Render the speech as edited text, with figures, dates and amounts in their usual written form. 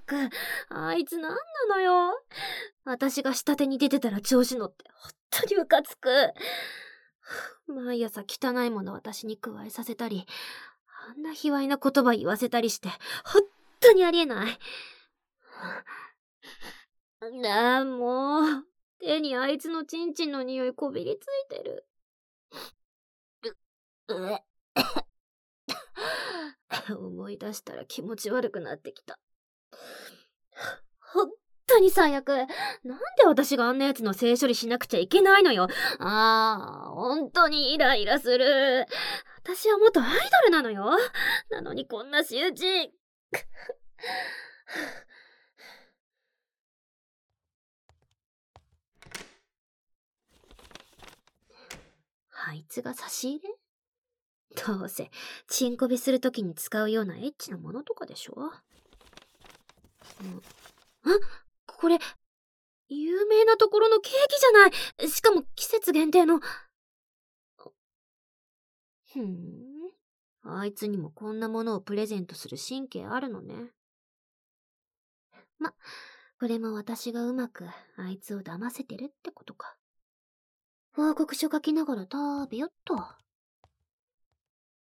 く、あいつなんなのよ。私が下手に出てたら調子乗って、ほんとにムカつく。毎朝汚いもの私に加えさせたり、あんな卑猥な言葉言わせたりして、ほんとにありえない。もう、手にあいつのチンチンの匂いこびりついてる。うえ。思い出したら気持ち悪くなってきた。ほんとに最悪。なんで私があんなやつの性処理しなくちゃいけないのよ。ほんとにイライラする。私は元アイドルなのよ。なのにこんな仕打ち。あいつが差し入れ？どうせ、チンコビするときに使うようなエッチなものとかでしょ？これ、有名なところのケーキじゃない。しかも季節限定の。あいつにもこんなものをプレゼントする神経あるのね。これも私がうまくあいつを騙せてるってことか。報告書書きながら食べよっと。